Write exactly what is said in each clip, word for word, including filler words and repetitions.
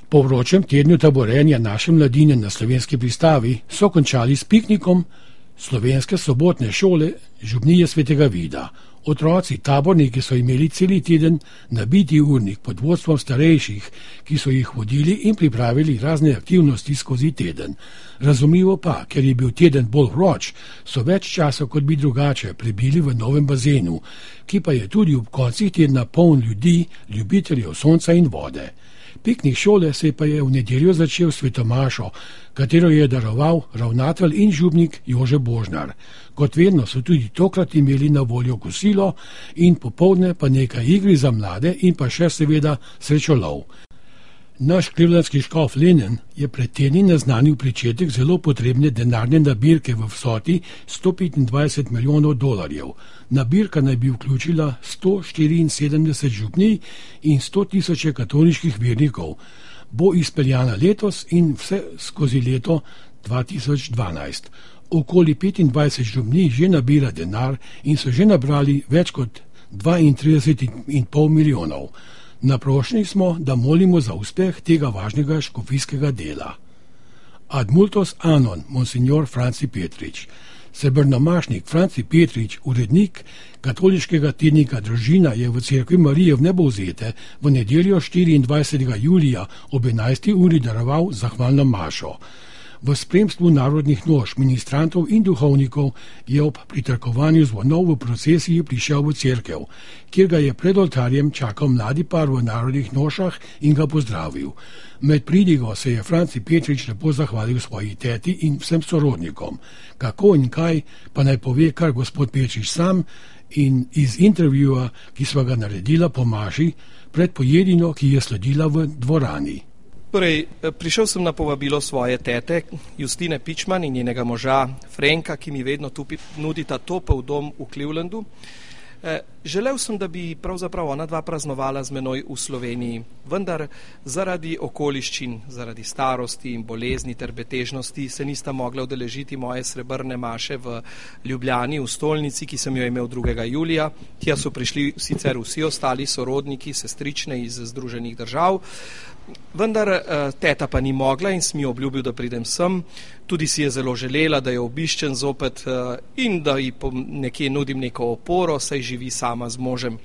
Po vročem tednu taborenja naše mladine na slovenski pristavi so končali s piknikom slovenske sobotne šole Župnije svetega Vida. Otroci, taborniki so imeli celi teden nabiti urnik pod vodstvom starejših, ki so jih vodili in pripravili razne aktivnosti skozi teden. Razumljivo pa, ker je bil teden bolj vroč, so več časa kot bi drugače prebili v novem bazenu, ki pa je tudi ob koncih tedna poln ljudi, ljubiteljev sonca in vode. Piknik šole se pa je v nedeljo začel s svetomašo, katero je daroval ravnatelj in župnik Jože Božnar. Kot vedno so tudi tokrat imeli na voljo kosilo in popoldne pa nekaj igri za mlade in pa še seveda srečolov. Naš clevelandski škof Lennon je pred tedni naznanil pričetek zelo potrebne denarne nabirke v vsoti sto petindvajset milijonov dolarjev. Nabirka naj bi vključila sto štiriinsedemdeset župnij in sto tisoče katoliških vernikov. Bo izpeljana letos in vse skozi leto dva tisoč dvanajst. Okoli petindvajset župnij že nabira denar in so že nabrali več kot dvaintrideset in pol milijonov. Naprošeni smo, da molimo za uspeh tega važnega škofijskega dela. Ad multos anon, monsignor Franci Petrič. Srebrnomašnik Franci Petrič, urednik katoliškega tednika Družina, je v cerkvi Marije v Nebovzete v nedeljo štiriindvajsetega julija ob enajsti uri daroval zahvalno mašo. V spremstvu narodnih noš, ministrantov in duhovnikov je ob pritrkovanju zvonov v procesiji prišel v cerkev, kjer ga je pred oltarjem čakal mladi par v narodnih nošah in ga pozdravil. Med pridigo se je Franci Petrič lepo zahvalil svoji teti in vsem sorodnikom. Kako in kaj pa naj pove kar gospod Petrič sam in iz intervjuja, ki sva ga naredila po maši pred pojedino, ki je sledila v dvorani. Torej, prišel sem na povabilo svoje tete, Justine Pičman in njenega moža Frenka, ki mi vedno tu nudita topel dom v Clevelandu. Želel sem, da bi pravzaprav ona dva praznovala z menoj v Sloveniji, vendar zaradi okoliščin, zaradi starosti in bolezni ter betežnosti se nista mogla udeležiti moje srebrne maše v Ljubljani, v stolnici, ki sem jo imel drugega julija. Tja so prišli sicer vsi ostali sorodniki, sestrične iz Združenih držav, vendar teta pa ni mogla in sem ji obljubil, da pridem sem. Tudi si je zelo želela, da jo obiščem zopet in da ji nekje nudim neko oporo, saj živi sama z možem.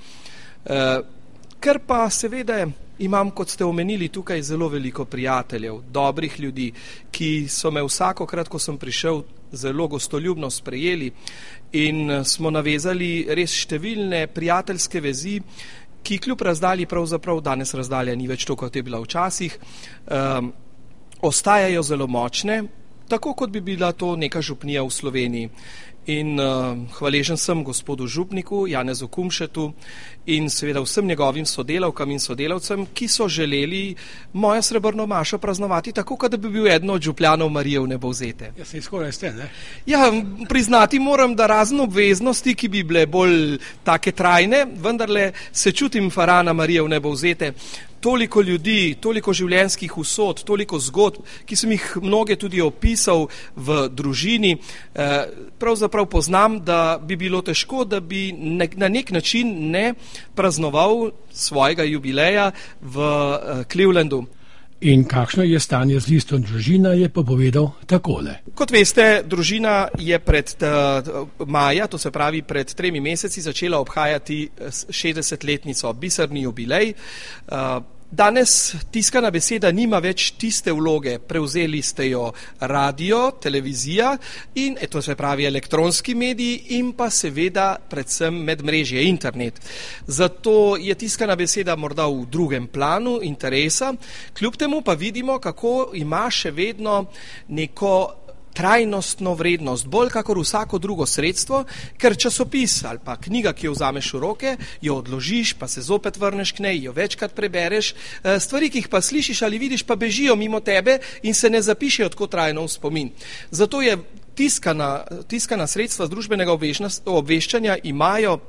Ker pa seveda imam, kot ste omenili, tukaj zelo veliko prijateljev, dobrih ljudi, ki so me vsakokrat, ko sem prišel, zelo gostoljubno sprejeli in smo navezali res številne prijateljske vezi, ki kljub razdalji, pravzaprav danes razdalja ni več to, kot je bila včasih, um, ostajajo zelo močne, tako kot bi bila to neka župnija v Sloveniji. In uh, hvaležen sem gospodu župniku Janezu Kumšetu in seveda vsem njegovim sodelavkam in sodelavcem, ki so želeli mojo srebrno mašo praznovati tako, kot da bi bil eden od župljanov Marije v Nebovzete. Ja, se skoraj ste, ne? Ja, priznati moram, da razen obveznosti, ki bi bile bolj take trajne, vendarle se čutim farana Marije v Nebovzete. Toliko ljudi, toliko življenjskih usod, toliko zgodb, ki sem jih mnoge tudi opisal v družini, pravzaprav poznam, da bi bilo težko, da bi na nek način ne praznoval svojega jubileja v Clevelandu. In kakšno je stanje z listom Družina, je pa povedal takole. Kot veste, Družina je pred uh, maja, to se pravi pred tremi meseci, začela obhajati šestdesetletnico, biserni jubilej. Uh, Danes tiskana beseda nima več tiste vloge, prevzeli ste jo radio, televizija in to se pravi elektronski mediji in pa seveda predvsem medmrežje, internet. Zato je tiskana beseda morda v drugem planu interesa, kljub temu pa vidimo, kako ima še vedno neko trajnostno vrednost, bolj kakor vsako drugo sredstvo, ker časopis ali pa knjiga, ki jo vzameš v roke, jo odložiš, pa se zopet vrneš k njej, jo večkrat prebereš, stvari, ki jih pa slišiš ali vidiš, pa bežijo mimo tebe in se ne zapišejo tako trajno v spomin. Zato je tiskana, tiskana sredstva z družbenega obveščanja imajo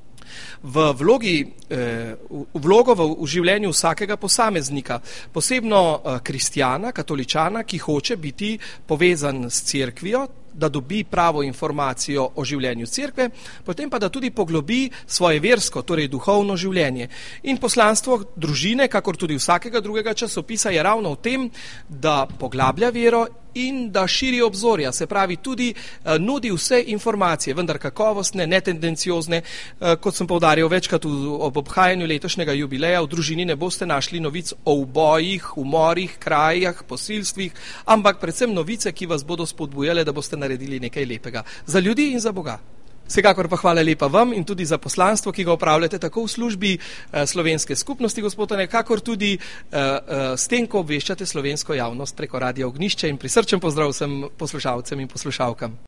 v vlogi, vlogo v, v življenju vsakega posameznika, posebno kristjana, katoličana, ki hoče biti povezan s cerkvijo da dobi pravo informacijo o življenju cerkve, potem pa da tudi poglobi svoje versko, torej duhovno življenje. In poslanstvo družine, kakor tudi vsakega drugega časopisa, je ravno v tem, da poglablja vero in da širi obzorja, se pravi tudi eh, nudi vse informacije, vendar kakovostne, netendenciozne. Eh, kot sem poudarjal večkrat v, ob obhajanju letošnjega jubileja, v družini ne boste našli novic o ubojih, umorih, krajah, posilstvih, ampak predvsem novice, ki vas bodo spodbujale, da boste naredili nekaj lepega za ljudi in za Boga. Vsekakor pa hvala lepa vam in tudi za poslanstvo, ki ga opravljate tako v službi eh, slovenske skupnosti, gospod Tone, kakor tudi eh, eh, s tem, ko obveščate slovensko javnost preko Radia Ognjišče, in prisrčen pozdrav vsem poslušalcem in poslušalkam.